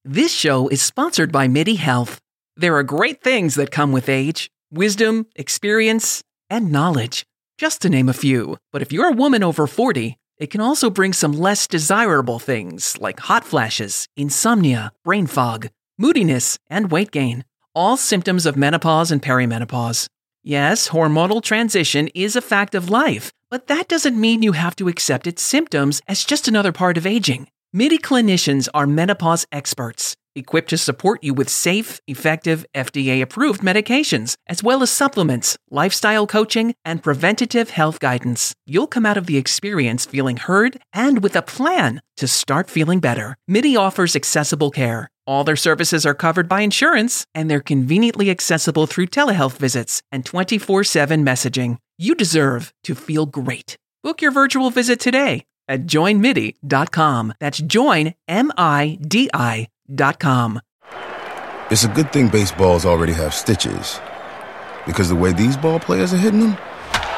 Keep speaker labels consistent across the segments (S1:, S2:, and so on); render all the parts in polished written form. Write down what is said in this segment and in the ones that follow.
S1: This show is sponsored by MIDI Health. There are great things that come with age: wisdom, experience, and knowledge, just to name a few. But if you're a woman over 40, it can also bring some less desirable things like hot flashes, insomnia, brain fog, moodiness, and weight gain, all symptoms of menopause and perimenopause. Yes, hormonal transition is a fact of life, but that doesn't mean you have to accept its symptoms as just another part of aging. MIDI clinicians are menopause experts, equipped to support you with safe, effective, FDA-approved medications, as well as supplements, lifestyle coaching, and preventative health guidance. You'll come out of the experience feeling heard and with a plan to start feeling better. MIDI offers accessible care. All their services are covered by insurance, and they're conveniently accessible through telehealth visits and 24/7 messaging. You deserve to feel great. Book your virtual visit today at joinmidi.com. That's joinmidi.com.
S2: It's a good thing baseballs already have stitches, because the way these ball players are hitting them,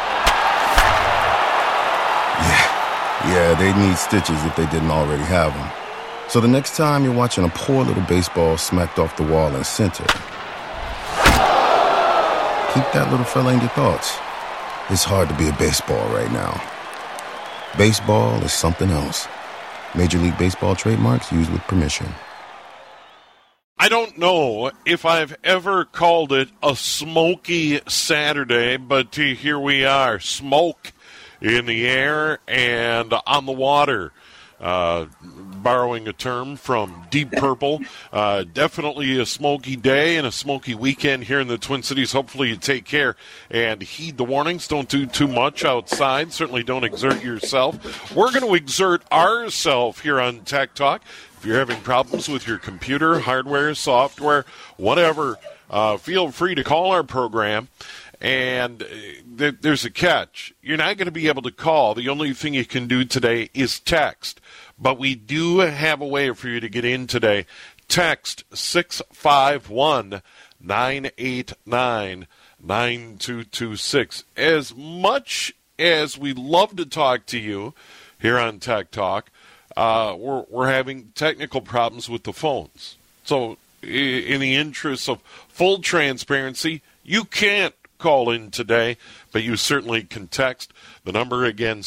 S2: yeah, they need stitches if they didn't already have them. So the next time you're watching a poor little baseball smacked off the wall in center, keep that little fella in your thoughts. It's hard to be a baseball right now. Baseball is something else. Major League Baseball trademarks used with permission.
S3: I don't know if I've ever called it a smoky Saturday, but here we are. Smoke in the air and on the water. Borrowing a term from Deep Purple. Definitely a smoky day and a smoky weekend here in the Twin Cities. Hopefully you take care and heed the warnings. Don't do too much outside. Certainly don't exert yourself. We're going to exert ourselves here on Tech Talk. If you're having problems with your computer, hardware, software, whatever, feel free to call our program. And there's a catch. You're not going to be able to call. The only thing you can do today is text. But we do have a way for you to get in today. Text 651-989-9226. As much as we love to talk to you here on Tech Talk, we're having technical problems with the phones. So in the interest of full transparency, you can't call in today, but you certainly can text. The number again,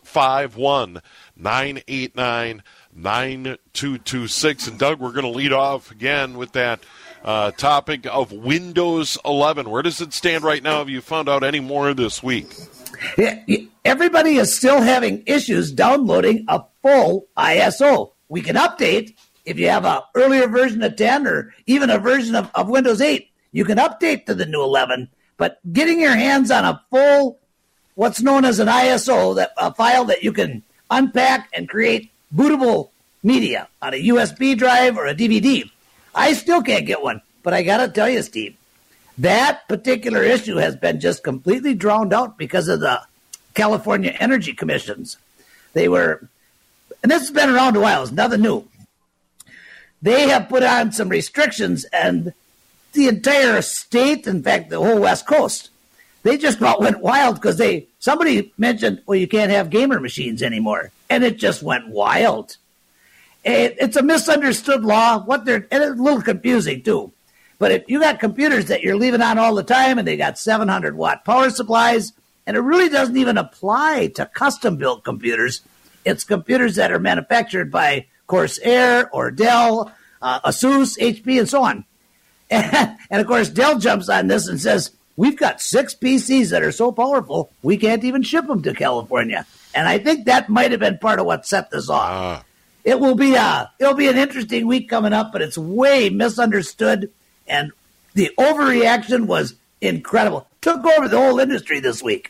S3: 651-989-9226. And Doug, we're going to lead off again with that topic of Windows 11. Where does it stand right now? Have you found out any more this week?
S4: Yeah, everybody is still having issues downloading a full ISO. We can update if you have an earlier version of 10 or even a version of Windows 8. You can update to the new 11. But getting your hands on a full, what's known as an ISO, a file that you can unpack and create bootable media on a USB drive or a DVD, I still can't get one. But I got to tell you, Steve, that particular issue has been just completely drowned out because of the California Energy Commissions. And this has been around a while, it's nothing new. They have put on some restrictions, and the entire state, in fact, the whole West Coast, they just about went wild because somebody mentioned, well, you can't have gamer machines anymore. And it just went wild. It's a misunderstood law. And it's a little confusing, too. But if you got computers that you're leaving on all the time and they got 700-watt power supplies, and it really doesn't even apply to custom-built computers. It's computers that are manufactured by Corsair or Dell, Asus, HP, and so on. And, of course, Dell jumps on this and says, we've got 6 PCs that are so powerful, we can't even ship them to California. And I think that might have been part of what set this off. It'll be an interesting week coming up, but it's way misunderstood. And the overreaction was incredible. Took over the whole industry this week.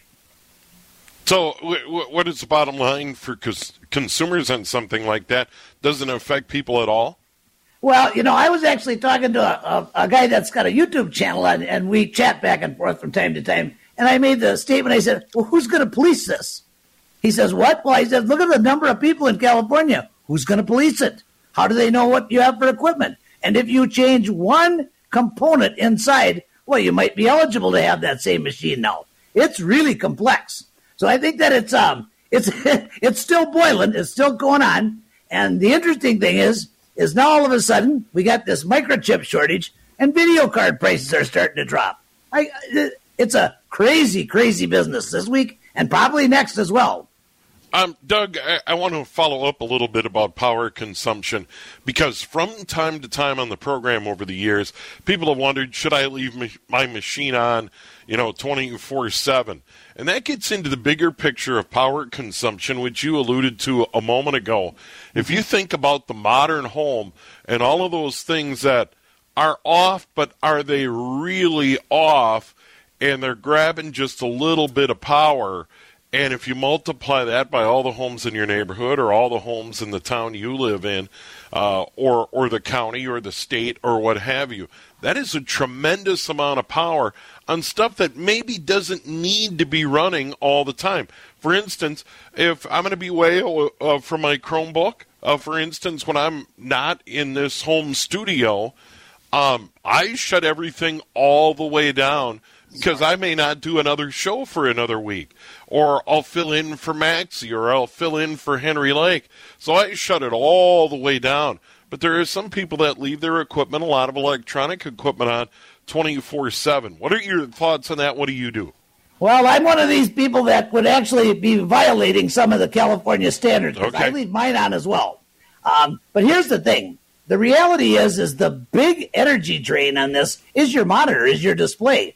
S3: So what is the bottom line for consumers on something like that? Doesn't it affect people at all?
S4: Well, I was actually talking to a guy that's got a YouTube channel, and we chat back and forth from time to time. And I made the statement, I said, well, who's going to police this? He says, what? Well, I said, look at the number of people in California. Who's going to police it? How do they know what you have for equipment? And if you change one component inside, well, you might be eligible to have that same machine now. It's really complex. So I think that it's still boiling. It's still going on. And the interesting thing is is now all of a sudden we got this microchip shortage and video card prices are starting to drop. It's a crazy, crazy business this week and probably next as well.
S3: Doug, I want to follow up a little bit about power consumption because from time to time on the program over the years, people have wondered, should I leave my machine on, 24/7? And that gets into the bigger picture of power consumption, which you alluded to a moment ago. If you think about the modern home and all of those things that are off, but are they really off, and they're grabbing just a little bit of power, and if you multiply that by all the homes in your neighborhood or all the homes in the town you live in, or the county or the state or what have you, that is a tremendous amount of power on stuff that maybe doesn't need to be running all the time. For instance, if I'm going to be away from my Chromebook, for instance, when I'm not in this home studio, I shut everything all the way down because I may not do another show for another week, or I'll fill in for Maxie, or I'll fill in for Henry Lake. So I shut it all the way down. But there are some people that leave their equipment, a lot of electronic equipment, on 24/7. What are your thoughts on that? What do you do?
S4: Well, I'm one of these people that would actually be violating some of the California standards. Okay. I leave mine on as well. But here's the thing. The reality is the big energy drain on this is your monitor, is your display.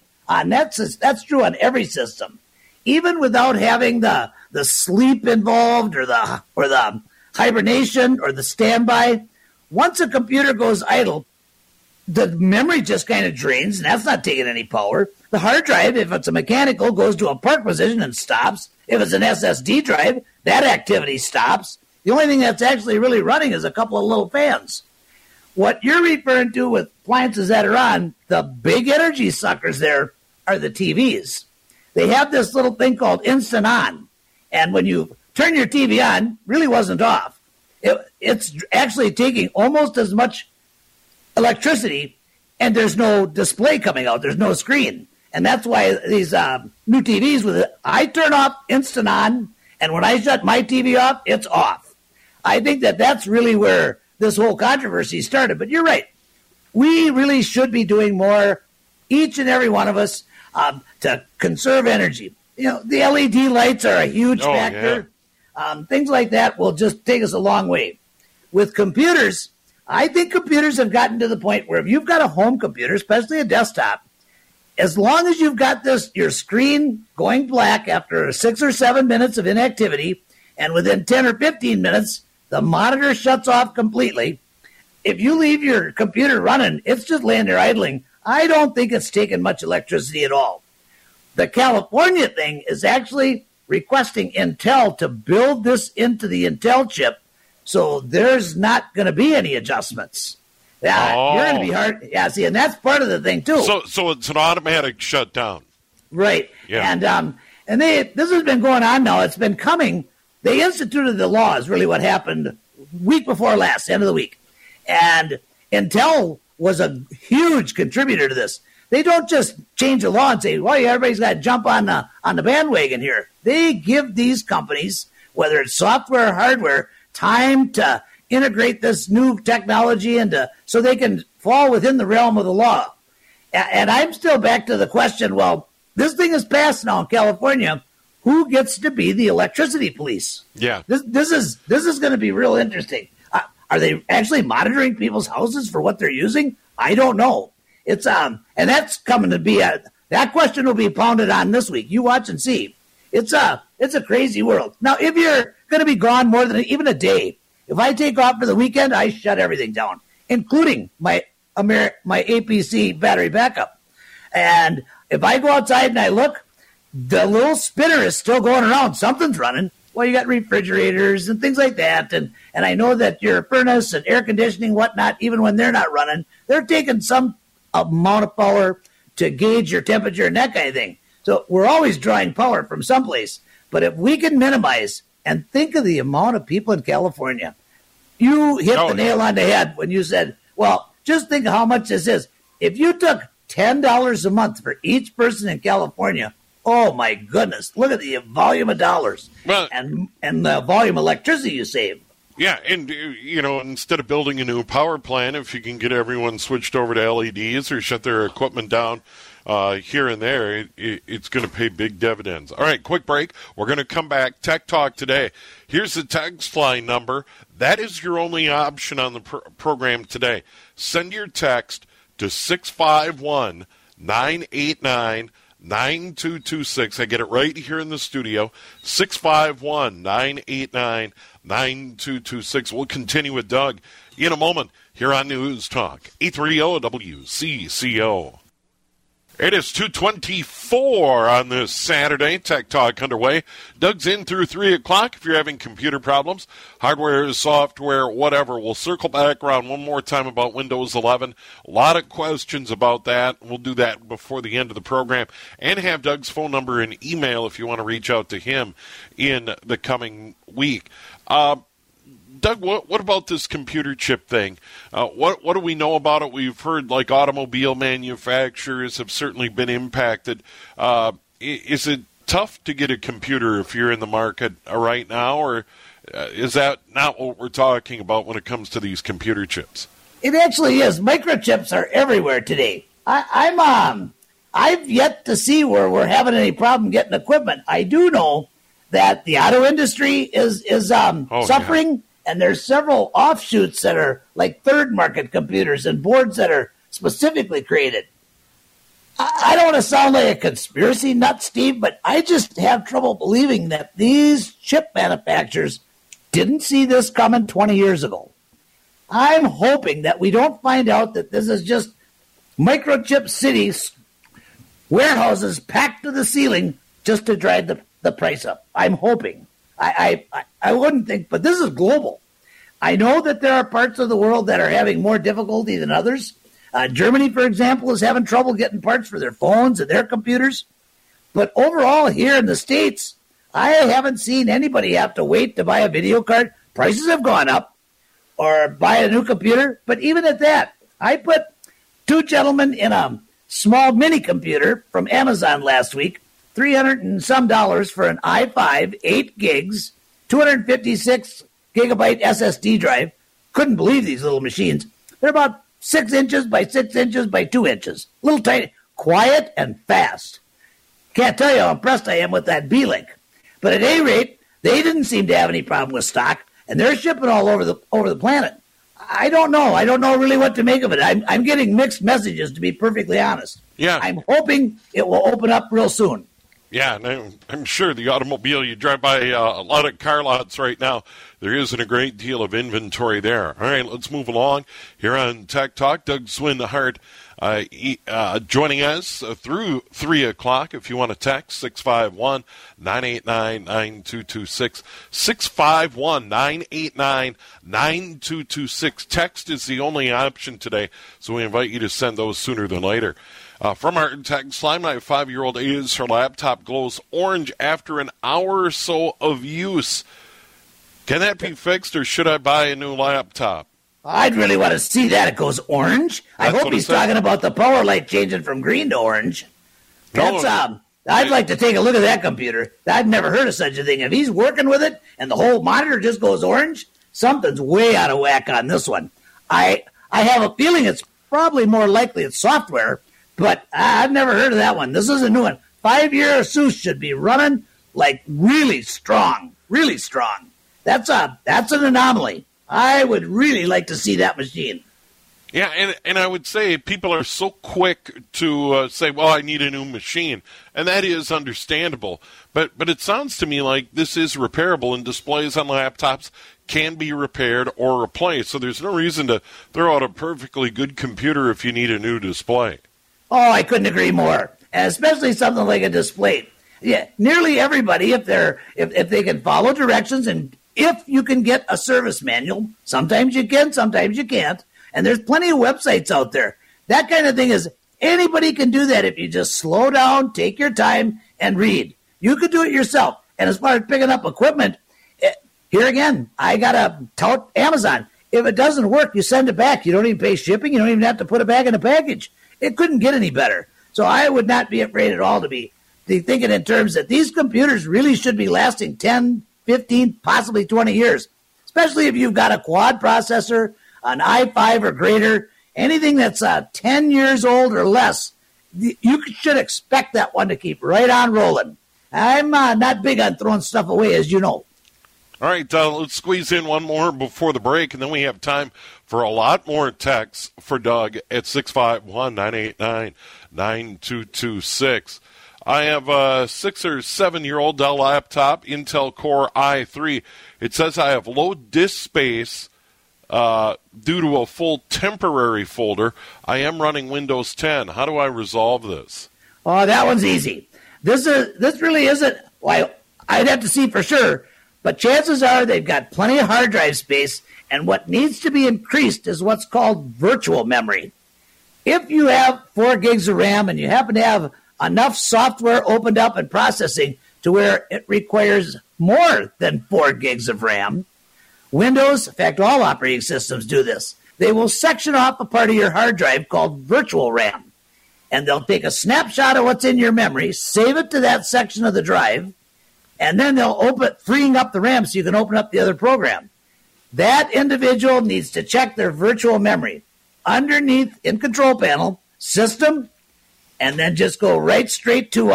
S4: That's true on every system. Even without having the sleep involved or the hibernation or the standby, once a computer goes idle, the memory just kind of drains, and that's not taking any power. The hard drive, if it's a mechanical, goes to a park position and stops. If it's an SSD drive, that activity stops. The only thing that's actually really running is a couple of little fans. What you're referring to with appliances that are on, the big energy suckers there are the TVs. They have this little thing called Instant On. And when you turn your TV on, really wasn't off. It's actually taking almost as much electricity, and there's no display coming out. There's no screen. And that's why these new TVs, I turn off Instant On, and when I shut my TV off, it's off. I think that's really where this whole controversy started. But you're right. We really should be doing more, each and every one of us, to conserve energy. The LED lights are a huge factor. Yeah. Things like that will just take us a long way. With computers, I think computers have gotten to the point where if you've got a home computer, especially a desktop, as long as you've got your screen going black after 6 or 7 minutes of inactivity, and within 10 or 15 minutes, the monitor shuts off completely. If you leave your computer running, it's just laying there idling. I don't think it's taking much electricity at all. The California thing is actually requesting Intel to build this into the Intel chip, so there's not going to be any adjustments. You're going to be hard. Yeah, see, and that's part of the thing too.
S3: So it's an automatic shutdown,
S4: right? Yeah. And this has been going on now. It's been coming. They instituted the law is really what happened week before last, end of the week, and Intel was a huge contributor to this. They don't just change the law and say, well, everybody's got to jump on the bandwagon here. They give these companies, whether it's software or hardware, time to integrate this new technology so they can fall within the realm of the law. And I'm still back to the question, well, this thing is passed now in California. Who gets to be the electricity police?
S3: Yeah.
S4: This is going to be real interesting. Are they actually monitoring people's houses for what they're using? I don't know. It's and that's coming to be that question will be pounded on this week. You watch and see. It's a crazy world. Now, if you're going to be gone more than even a day, if I take off for the weekend, I shut everything down, including my APC battery backup. And if I go outside and I look, the little spinner is still going around. Something's running. Well, you got refrigerators and things like that. And I know that your furnace and air conditioning, whatnot, even when they're not running, they're taking some amount of power to gauge your temperature and that kind of thing. So we're always drawing power from someplace. But if we can minimize and think of the amount of people in California, you hit the nail on the head when you said, well, just think of how much this is. If you took $10 a month for each person in California, oh, my goodness. Look at the volume of dollars and the volume of electricity you save.
S3: Yeah, and, instead of building a new power plant, if you can get everyone switched over to LEDs or shut their equipment down here and there, it's going to pay big dividends. All right, quick break. We're going to come back. Tech Talk today. Here's the text line number. That is your only option on the program today. Send your text to 651-989-9226. I get it right here in the studio. 651-989-9226. We'll continue with Doug in a moment here on News Talk 830 WCCO. It is 2:24 on this Saturday. Tech Talk underway. Doug's in through 3 o'clock. If you're having computer problems, hardware, software, whatever, we'll circle back around one more time about Windows 11. A lot of questions about that. We'll do that before the end of the program and have Doug's phone number and email if you want to reach out to him in the coming week. Doug, what about this computer chip thing? What do we know about it? We've heard like automobile manufacturers have certainly been impacted. Is it tough to get a computer if you're in the market right now, or is that not what we're talking about when it comes to these computer chips?
S4: It actually is. Microchips are everywhere today. I've yet to see where we're having any problem getting equipment. I do know that the auto industry is suffering. Yeah. And there's several offshoots that are like third market computers and boards that are specifically created. I don't want to sound like a conspiracy nut, Steve, but I just have trouble believing that these chip manufacturers didn't see this coming 20 years ago. I'm hoping that we don't find out that this is just microchip cities, warehouses packed to the ceiling just to drive the price up. I'm hoping. I wouldn't think, but this is global. I know that there are parts of the world that are having more difficulty than others. Germany, for example, is having trouble getting parts for their phones and their computers. But overall, here in the States, I haven't seen anybody have to wait to buy a video card. Prices have gone up, or buy a new computer. But even at that, I put two gentlemen in a small mini computer from Amazon last week, $300 and some for an i5, 8 gigs, 256 gigabyte SSD drive. Couldn't believe these little machines. They're about 6 inches by 6 inches by 2 inches. Little tiny, quiet and fast. Can't tell you how impressed I am with that B-Link. But at any rate, they didn't seem to have any problem with stock, and they're shipping all over the planet. I don't know. I don't know really what to make of it. I'm getting mixed messages, to be perfectly honest.
S3: Yeah.
S4: I'm hoping it will open up real soon.
S3: Yeah, and I'm sure the automobile, you drive by a lot of car lots right now, there isn't a great deal of inventory there. All right, let's move along. Here on Tech Talk, Doug Swinhart joining us through 3 o'clock. If you want to text, 651-989-9226. 651-989-9226. Text is the only option today, so we invite you to send those sooner than later. From our text line, my 5-year-old Acer laptop glows orange after an hour or so of use. Can that be fixed, or should I buy a new laptop?
S4: I'd really want to see that. It goes orange. I hope he's talking about the power light changing from green to orange. I'd like to take a look at that computer. I've never heard of such a thing. If he's working with it and the whole monitor just goes orange, something's way out of whack on this one. I have a feeling it's probably more likely it's software, but I've never heard of that one. This is a new one. 5-year Asus should be running like really strong, really strong. That's an anomaly. I would really like to see that machine.
S3: Yeah, and I would say people are so quick to say, well, I need a new machine, and that is understandable. But it sounds to me like this is repairable, and displays on laptops can be repaired or replaced. So there's no reason to throw out a perfectly good computer if you need a new display.
S4: Oh, I couldn't agree more, and especially something like a display. Yeah, nearly everybody, if they can follow directions, and if you can get a service manual, sometimes you can, sometimes you can't. And there's plenty of websites out there. That kind of thing is, anybody can do that if you just slow down, take your time, and read. You could do it yourself. And as far as picking up equipment, here again, I got to tout Amazon. If it doesn't work, you send it back. You don't even pay shipping. You don't even have to put it back in a package. It couldn't get any better. So I would not be afraid at all to be thinking in terms that these computers really should be lasting 10, 15, possibly 20 years. especially if you've got a quad processor, an i5 or greater, anything that's 10 years old or less, you should expect that one to keep right on rolling. I'm not big on throwing stuff away, as you know.
S3: All right, let's squeeze in one more before the break, and then we have time for a lot more texts for Doug at 651-989-9226. I have a 6 or 7-year-old Dell laptop, Intel Core i3. It says I have low disk space due to a full temporary folder. I am running Windows 10. How do I resolve this?
S4: Oh, that one's easy. This really isn't. Well, I'd have to see for sure, but chances are they've got plenty of hard drive space, and what needs to be increased is what's called virtual memory. If you have 4 gigs of RAM and you happen to have enough software opened up and processing to where it requires more than 4 gigs of RAM, Windows, in fact, all operating systems do this. They will section off a part of your hard drive called virtual RAM, and they'll take a snapshot of what's in your memory, save it to that section of the drive, and then they'll open it, freeing up the RAM so you can open up the other program. That individual needs to check their virtual memory underneath in Control Panel, System, and then just go right straight to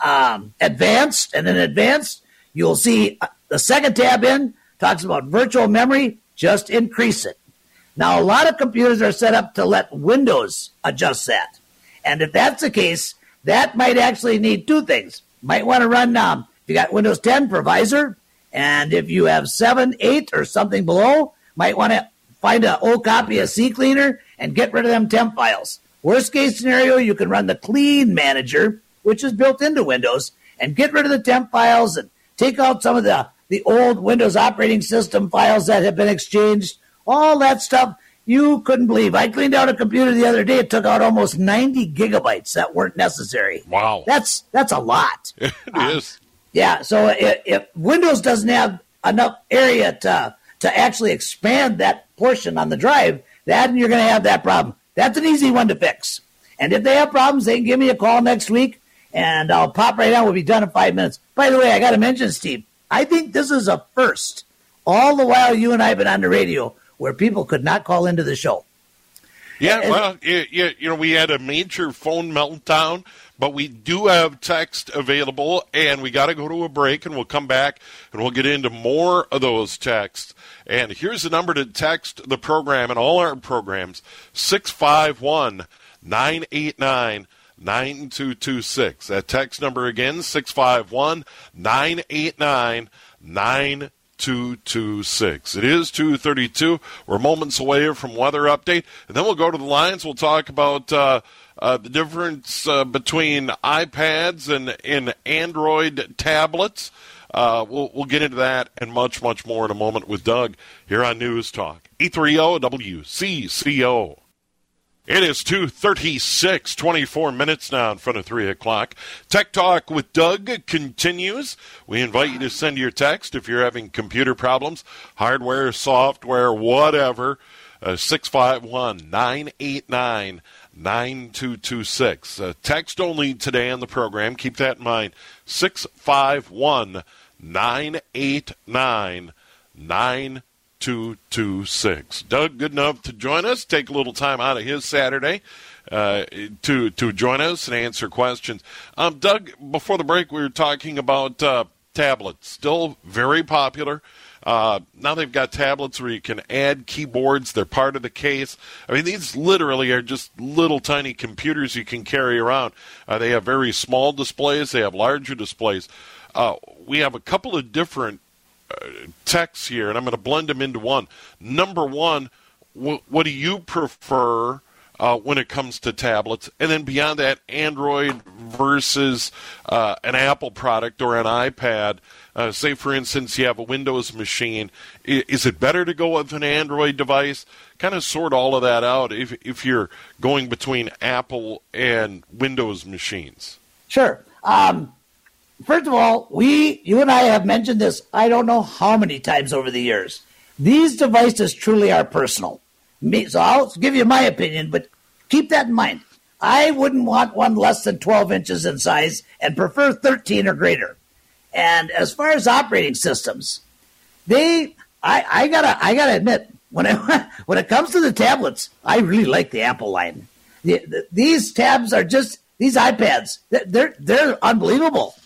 S4: Advanced. And in Advanced, you'll see the second tab in talks about virtual memory. Just increase it. Now, a lot of computers are set up to let Windows adjust that. And if that's the case, that might actually need 2 things. Might want to run, if you got Windows 10 Provisor, and if you have 7, 8, or something below, might want to find an old copy of CCleaner and get rid of them temp files. Worst case scenario, you can run the Clean Manager, which is built into Windows, and get rid of the temp files and take out some of the old Windows operating system files that have been exchanged. All that stuff you couldn't believe. I cleaned out a computer the other day. It took out almost 90 gigabytes that weren't necessary.
S3: Wow.
S4: That's a lot.
S3: It is.
S4: Yeah, so if Windows doesn't have enough area to actually expand that portion on the drive, then you're going to have that problem. That's an easy one to fix. And if they have problems, they can give me a call next week, and I'll pop right on. We'll be done in 5 minutes. By the way, I got to mention, Steve, I think this is a first. All the while you and I have been on the radio where people could not call into the show.
S3: Yeah, well, we had a major phone meltdown, but we do have text available, and we got to go to a break, and we'll come back, and we'll get into more of those texts. And here's the number to text the program and all our programs, 651-989-9226. That text number again, 651-989-9226. 226. It is 2:32. We're moments away from weather update, and then we'll go to the lines. We'll talk about the difference between iPads and Android tablets. We'll get into that and much, much more in a moment with Doug here on News Talk 830 WCCO. It is 2:36, 24 minutes now in front of 3 o'clock. Tech Talk with Doug continues. We invite you to send your text if you're having computer problems, hardware, software, whatever. 651-989-9226. Text only today on the program. Keep that in mind. 651-989-9226. Doug, good enough to join us. Take a little time out of his Saturday to join us and answer questions. Doug, before the break, we were talking about tablets. Still very popular. Now they've got tablets where you can add keyboards. They're part of the case. I mean, these literally are just little tiny computers you can carry around. They have very small displays. They have larger displays. We have a couple of different texts here, and I'm going to blend them into one. Number one, what do you prefer when it comes to tablets? And then beyond that, Android versus an Apple product or an iPad. Say, for instance, you have a Windows machine. Is it better to go with an Android device? Kind of sort all of that out if you're going between Apple and Windows machines.
S4: Sure. First of all, you and I have mentioned this, I don't know how many times over the years. These devices truly are personal. So I'll give you my opinion, but keep that in mind. I wouldn't want one less than 12 inches in size and prefer 13 or greater. And as far as operating systems, they I gotta admit, when it comes to the tablets, I really like the Apple line. These tabs are just these iPads. They're unbelievable,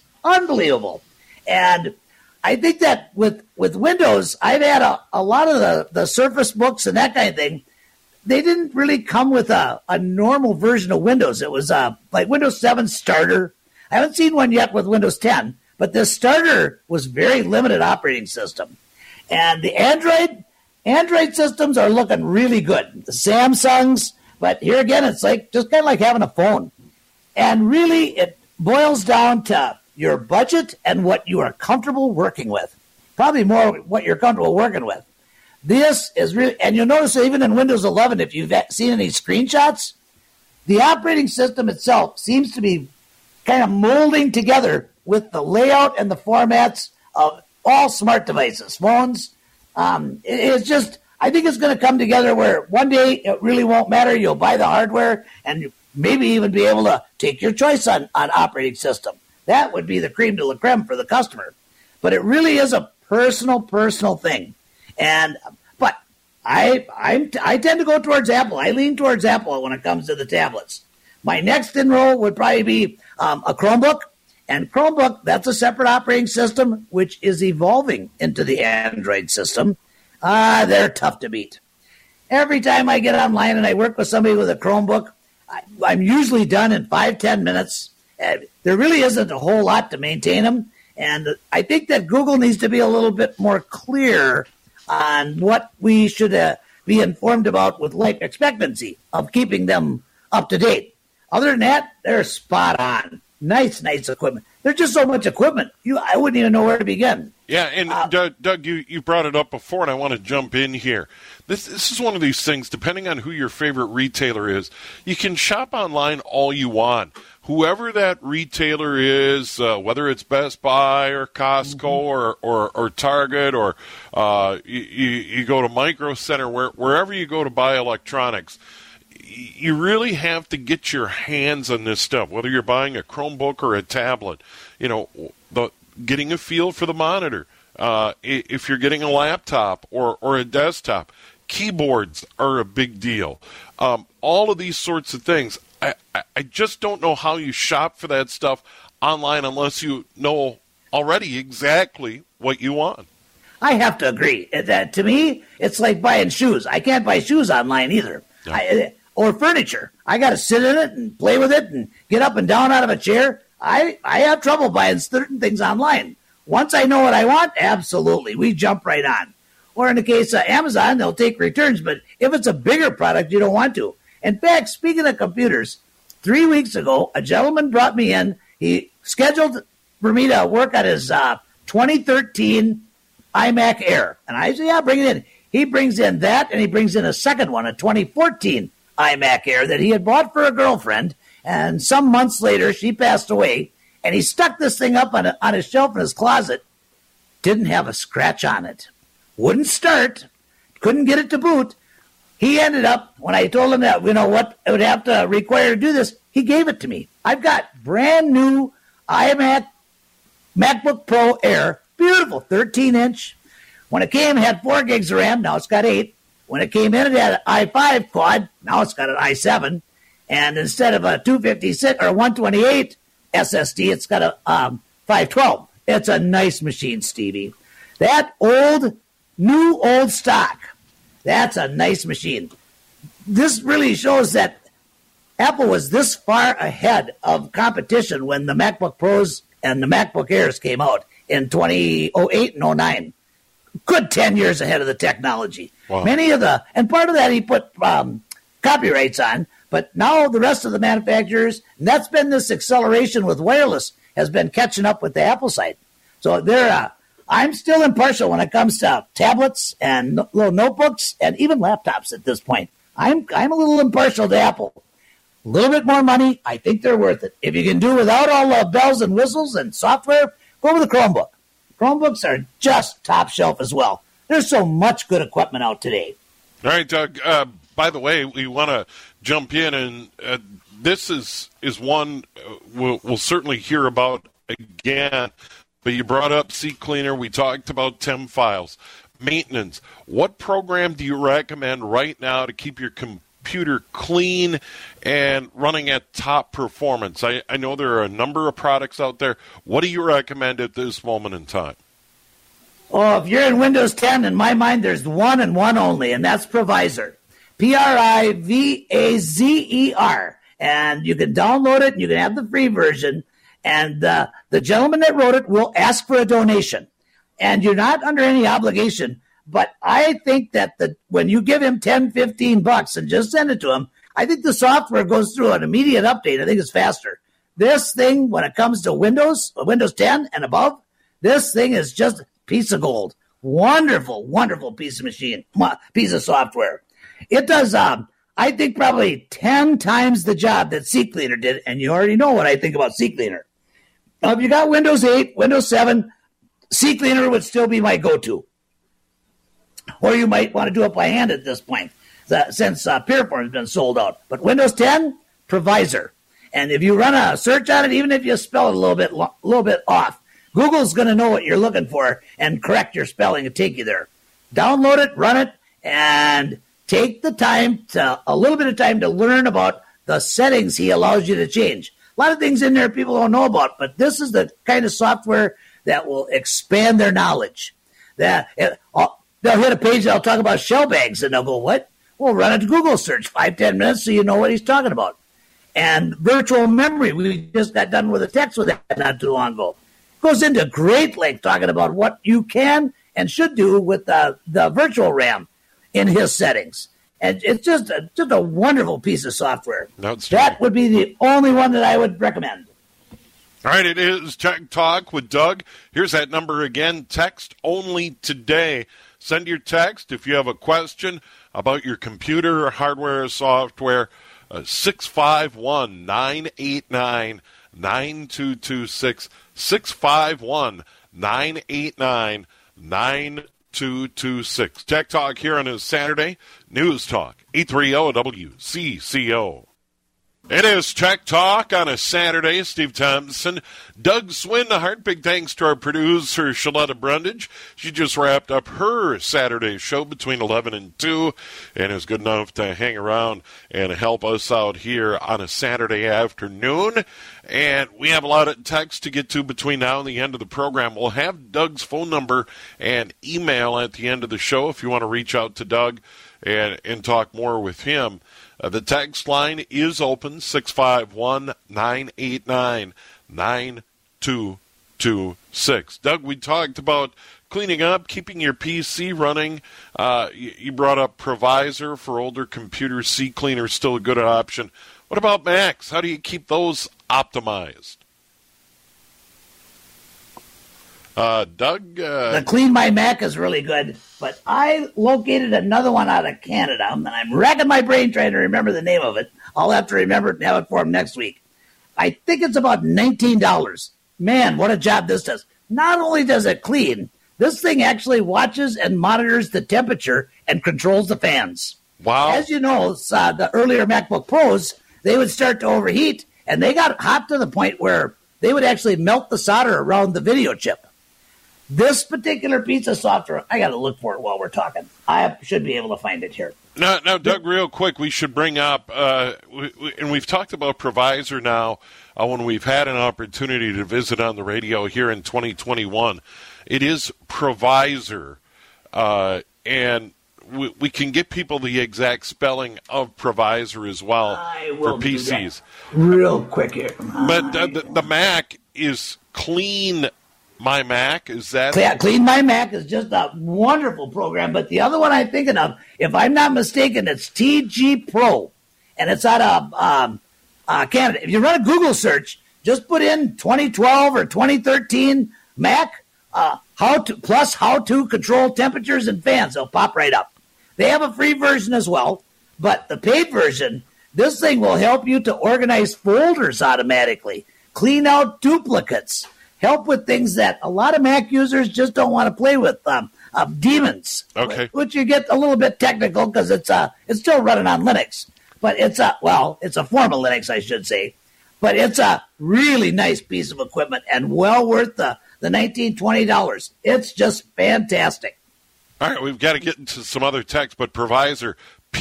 S4: and I think that with Windows, I've had a lot of the Surface Books and that kind of thing. They didn't really come with a normal version of Windows. It was like Windows 7 Starter. I haven't seen one yet with Windows 10, but the Starter was very limited operating system. And the Android systems are looking really good. The Samsungs, but here again, it's like just kind of like having a phone. And really, it boils down to your budget and what you are comfortable working with. Probably more what you're comfortable working with. This is really, and you'll notice even in Windows 11, if you've seen any screenshots, the operating system itself seems to be kind of molding together with the layout and the formats of all smart devices, phones. It's just, I think it's going to come together where one day it really won't matter. You'll buy the hardware and maybe even be able to take your choice on operating system. That would be the creme de la creme for the customer. But it really is a personal thing. But I tend to go towards Apple. I lean towards Apple when it comes to the tablets. My next enroll would probably be a Chromebook. And Chromebook, that's a separate operating system, which is evolving into the Android system. They're tough to beat. Every time I get online and I work with somebody with a Chromebook, I'm usually done in 5-10 minutes. There really isn't a whole lot to maintain them. And I think that Google needs to be a little bit more clear on what we should be informed about with life expectancy of keeping them up to date. Other than that, they're spot on. Nice equipment. There's just so much equipment. I wouldn't even know where to begin.
S3: Yeah, and Doug, you brought it up before, and I want to jump in here. This is one of these things, depending on who your favorite retailer is, you can shop online all you want. Whoever that retailer is, whether it's Best Buy or Costco or Target or you go to Micro Center, wherever you go to buy electronics, you really have to get your hands on this stuff, whether you're buying a Chromebook or a tablet. Getting a feel for the monitor. If you're getting a laptop or a desktop, keyboards are a big deal. All of these sorts of things. I just don't know how you shop for that stuff online unless you know already exactly what you want.
S4: I have to agree. That to me, it's like buying shoes. I can't buy shoes online either. Yeah. Or furniture. I got to sit in it and play with it and get up and down out of a chair. I have trouble buying certain things online. Once I know what I want, absolutely, we jump right on. Or in the case of Amazon, they'll take returns. But if it's a bigger product, you don't want to. In fact, speaking of computers, 3 weeks ago, a gentleman brought me in. He scheduled for me to work on his 2013 iMac Air. And I said, yeah, bring it in. He brings in that, and he brings in a second one, a 2014 iMac Air that he had bought for a girlfriend. And some months later, she passed away. And he stuck this thing up on his shelf in his closet. Didn't have a scratch on it. Wouldn't start. Couldn't get it to boot. He ended up, when I told him that, what it would have to require to do this, he gave it to me. I've got brand new iMac MacBook Pro Air. Beautiful, 13-inch. When it came, it had 4 gigs of RAM. Now it's got 8. When it came in, it had an i5 quad. Now it's got an i7. And instead of a 256 or 128 SSD, it's got a 512. It's a nice machine, Stevie. That new old stock, that's a nice machine. This really shows that Apple was this far ahead of competition when the MacBook Pros and the MacBook Airs came out in 2008 and 09. Good 10 years ahead of the technology. Wow. And part of that he put copyrights on, but now the rest of the manufacturers, and that's been this acceleration with wireless, has been catching up with the Apple side. So I'm still impartial when it comes to tablets and little notebooks and even laptops at this point. I'm a little impartial to Apple. A little bit more money, I think they're worth it. If you can do without all the bells and whistles and software, go with a Chromebook. Chromebooks are just top shelf as well. There's so much good equipment out today.
S3: All right, Doug. By the way, we want to jump in, and this is one we'll certainly hear about again. But you brought up CCleaner. We talked about Temp Files. maintenance. What program do you recommend right now to keep your computer clean and running at top performance? I know there are a number of products out there. What do you recommend at this moment in time?
S4: Oh, if you're in Windows 10, in my mind, there's one and one only, and that's Provisor. Privazer. And you can download it, and you can have the free version. And the gentleman that wrote it will ask for a donation. And you're not under any obligation. But I think that when you give him $10, $15 and just send it to him, I think the software goes through an immediate update. I think it's faster. This thing, when it comes to Windows 10 and above, this thing is just a piece of gold. Wonderful, wonderful piece of software. It does, I think, probably 10 times the job that CCleaner did, and you already know what I think about CCleaner. Now, if you got Windows 8, Windows 7, CCleaner would still be my go-to. Or you might want to do it by hand at this point, since Piriform has been sold out. But Windows 10, Provisor. And if you run a search on it, even if you spell it a little bit off, Google's going to know what you're looking for and correct your spelling and take you there. Download it, run it, and take a little bit of time to learn about the settings he allows you to change. A lot of things in there people don't know about, but this is the kind of software that will expand their knowledge. They'll hit a page that'll talk about shell bags, and they'll go, what? Well, run a Google search, 5-10 minutes, so you know what he's talking about. And virtual memory, we just got done with a text with that not too long ago. Goes into great length talking about what you can and should do with the virtual RAM in his settings. And it's just a wonderful piece of software. That would be the only one that I would recommend.
S3: All right, it is Tech Talk with Doug. Here's that number again, text only today. Send your text if you have a question about your computer or hardware or software, 651-989-9226, 651-989-9226. Tech Talk here on a Saturday. News Talk, 830 WCCO. It is Tech Talk on a Saturday. Steve Thompson, Doug Swinhart. Big thanks to our producer, Shaletta Brundage. She just wrapped up her Saturday show between 11 and 2 and is good enough to hang around and help us out here on a Saturday afternoon. And we have a lot of text to get to between now and the end of the program. We'll have Doug's phone number and email at the end of the show if you want to reach out to Doug and talk more with him. The text line is open, 651-989-9226. Doug, we talked about cleaning up, keeping your PC running. You brought up Provisor for older computers. CCleaner is still a good option. What about Macs? How do you keep those optimized? Doug?
S4: The Clean My Mac is really good, but I located another one out of Canada, and I'm racking my brain trying to remember the name of it. I'll have to remember it and have it for him next week. I think it's about $19. Man, what a job this does. Not only does it clean, this thing actually watches and monitors the temperature and controls the fans.
S3: Wow.
S4: As you know, the earlier MacBook Pros, they would start to overheat, and they got hot to the point where they would actually melt the solder around the video chip. This particular piece of software, I got to look for it while we're talking. I should be able to find it here.
S3: Now, Doug, real quick, we should bring up, and we've talked about Provisor now when we've had an opportunity to visit on the radio here in 2021. It is Provisor, and we can get people the exact spelling of Provisor as well for PCs.
S4: Real quick here.
S3: But the Mac is Clean My Mac, is that?
S4: Clean My Mac is just a wonderful program, but the other one I'm thinking of, if I'm not mistaken, it's TG Pro, and it's out of Canada. If you run a Google search, just put in 2012 or 2013 Mac, how to control temperatures and fans. They'll pop right up. They have a free version as well, but the paid version, this thing will help you to organize folders automatically, clean out duplicates, help with things that a lot of Mac users just don't want to play with, daemons.
S3: Okay.
S4: Which you get a little bit technical because it's still running on Linux. But it's a form of Linux, I should say. But it's a really nice piece of equipment and well worth the $19, $20. It's just fantastic.
S3: All right, we've got to get into some other text, but Privazer,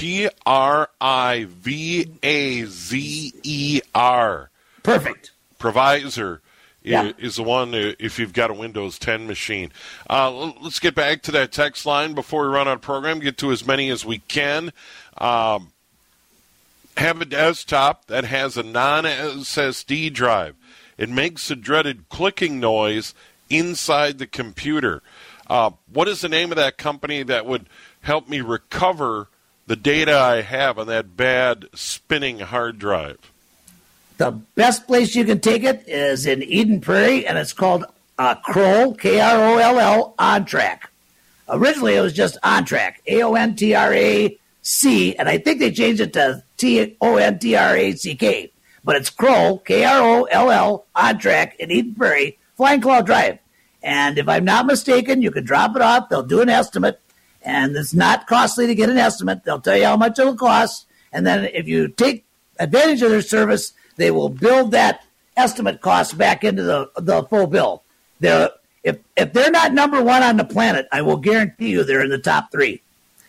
S3: Privazer.
S4: Perfect.
S3: Privazer is the one if you've got a Windows 10 machine. Let's get back to that text line before we run out of program, get to as many as we can. Have a desktop that has a non-SSD drive. It makes the dreaded clicking noise inside the computer. What is the name of that company that would help me recover the data I have on that bad spinning hard drive?
S4: The best place you can take it is in Eden Prairie, and it's called Kroll, Kroll, OnTrack. Originally, it was just OnTrack, AONTRAC, and I think they changed it to TONTRACK. But it's Kroll, KROLL, OnTrack in Eden Prairie, Flying Cloud Drive. And if I'm not mistaken, you can drop it off. They'll do an estimate, and it's not costly to get an estimate. They'll tell you how much it'll cost, and then if you take advantage of their service, they will build that estimate cost back into the full bill. If they're not number one on the planet, I will guarantee you they're in the top 3.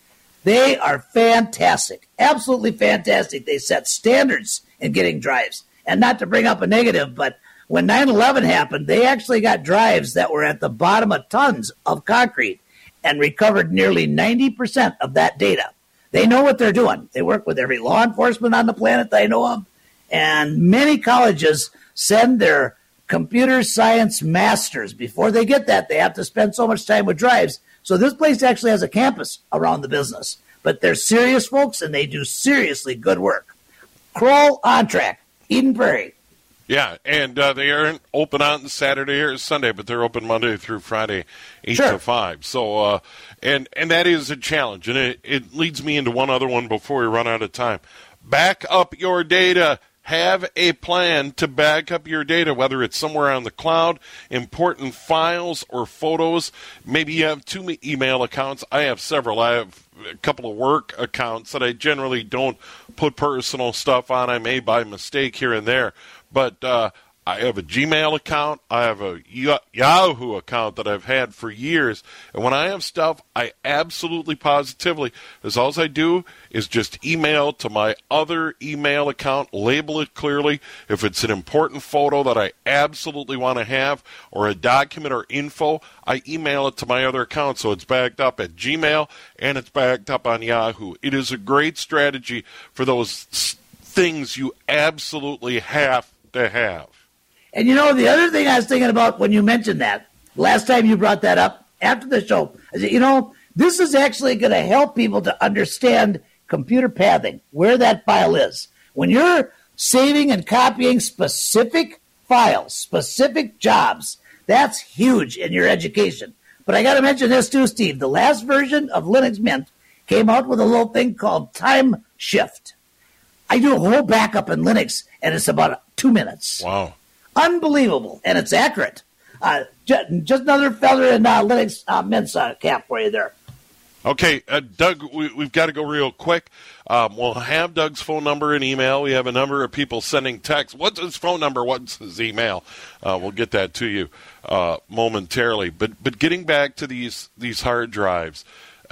S4: They are fantastic, absolutely fantastic. They set standards in getting drives. And not to bring up a negative, but when 9/11 happened, they actually got drives that were at the bottom of tons of concrete and recovered nearly 90% of that data. They know what they're doing. They work with every law enforcement on the planet that I know of. And many colleges send their computer science masters. Before they get that, they have to spend so much time with drives. So this place actually has a campus around the business. But they're serious folks, and they do seriously good work. Kroll OnTrack, Eden Prairie.
S3: Yeah, and they aren't open on Saturday or Sunday, but they're open Monday through Friday, 8 to 5. So, and that is a challenge. And it leads me into one other one before we run out of time. Back up your data. Have a plan to back up your data, whether it's somewhere on the cloud, important files or photos. Maybe you have 2 email accounts. I have several. I have a couple of work accounts that I generally don't put personal stuff on. I may by mistake here and there. But I have a Gmail account. I have a Yahoo account that I've had for years. And when I have stuff, I absolutely positively, as all I do is just email to my other email account, label it clearly. If it's an important photo that I absolutely want to have or a document or info, I email it to my other account. So it's backed up at Gmail and it's backed up on Yahoo. It is a great strategy for those things you absolutely have to have.
S4: And you know, the other thing I was thinking about when you mentioned that, last time you brought that up after the show, I said, you know, this is actually going to help people to understand computer pathing, where that file is. When you're saving and copying specific files, specific jobs, that's huge in your education. But I got to mention this too, Steve. The last version of Linux Mint came out with a little thing called Time Shift. I do a whole backup in Linux, and it's about 2 minutes.
S3: Wow.
S4: Unbelievable, and it's accurate. Just another feather in Linux Mint's cap for you there.
S3: Okay, Doug, we've got to go real quick. We'll have Doug's phone number and email. We have a number of people sending texts. What's his phone number? What's his email? We'll get that to you momentarily. But getting back to these hard drives,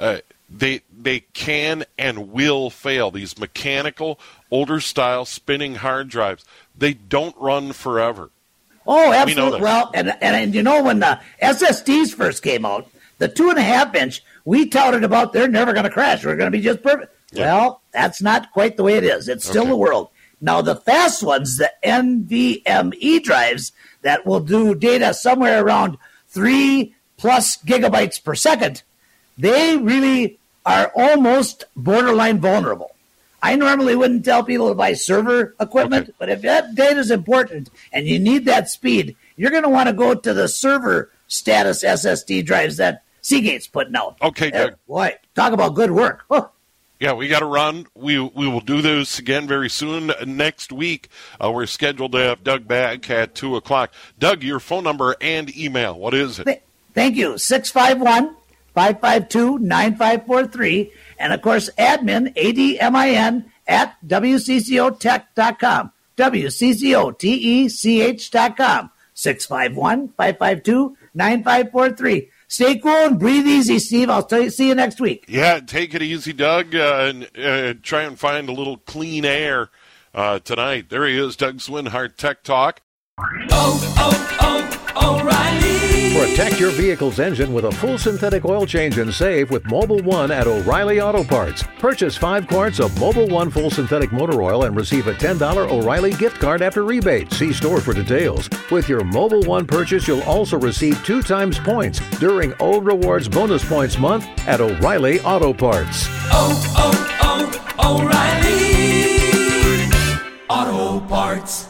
S3: they can and will fail. These mechanical, older style spinning hard drives, they don't run forever.
S4: Oh, absolutely. Well, and you know, when the SSDs first came out, the 2.5 inch, we touted about they're never going to crash. We're going to be just perfect. Yeah. Well, that's not quite the way it is. It's still the world. Now, the fast ones, the NVMe drives that will do data somewhere around 3+ gigabytes per second, they really are almost borderline vulnerable. I normally wouldn't tell people to buy server equipment, but if that data is important and you need that speed, you're going to want to go to the server status SSD drives that Seagate's putting out.
S3: Okay, Doug.
S4: Boy, talk about good work. Huh.
S3: Yeah, we got to run. We will do this again very soon. Next week, we're scheduled to have Doug back at 2 o'clock. Doug, your phone number and email, what is it?
S4: Thank you. 651-552-9543. And, of course, admin, ADMIN, at WCCOtech.com. WCCOTECH.com. 651-552-9543. Stay cool and breathe easy, Steve. I'll see you next week.
S3: Yeah, take it easy, Doug, and try and find a little clean air tonight. There he is, Doug Swinhart, Tech Talk.
S5: O'Reilly. Protect your vehicle's engine with a full synthetic oil change and save with Mobil 1 at O'Reilly Auto Parts. Purchase 5 quarts of Mobil 1 full synthetic motor oil and receive a $10 O'Reilly gift card after rebate. See store for details. With your Mobil 1 purchase, you'll also receive 2 times points during O Rewards Bonus Points Month at O'Reilly Auto Parts.
S6: O'Reilly Auto Parts.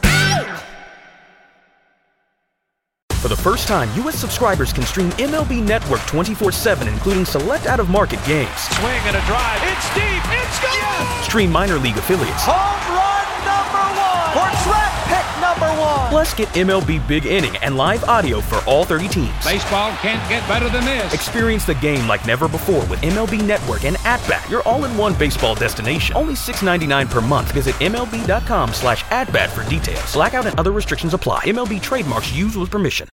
S7: For the first time, U.S. subscribers can stream MLB Network 24/7, including select out-of-market games.
S8: Swing and a drive. It's deep. It's gone. Yes!
S7: Stream minor league affiliates.
S8: Home run number 1. Or track pick number 1.
S7: Plus, get MLB Big Inning and live audio for all 30 teams.
S8: Baseball can't get better than this.
S7: Experience the game like never before with MLB Network and At-Bat, your all-in-one baseball destination. Only $6.99 per month. Visit MLB.com/AtBat for details. Blackout and other restrictions apply. MLB trademarks used with permission.